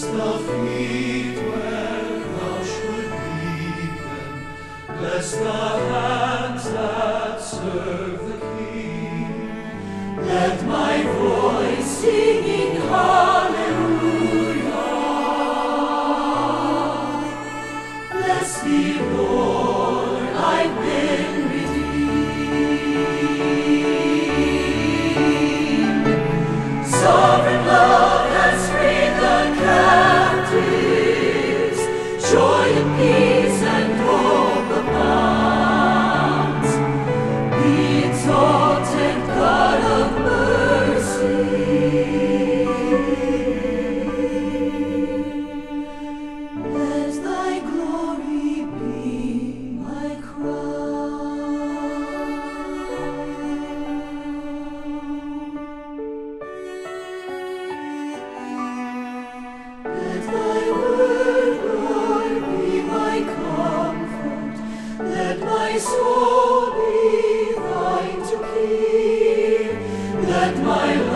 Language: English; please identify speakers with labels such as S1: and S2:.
S1: the feet where thou should lead them. Bless the hands that serve the King. Let my voice singing hallelujah. Bless thee, Lord, I've been redeemed. Sovereign love has freed the captives. Joy and peace and hope abounds. Be exalted, God of mercy. Let thy glory be my crown. Let thy word, Lord, be my comfort. Let my soul be thine to keep. Let my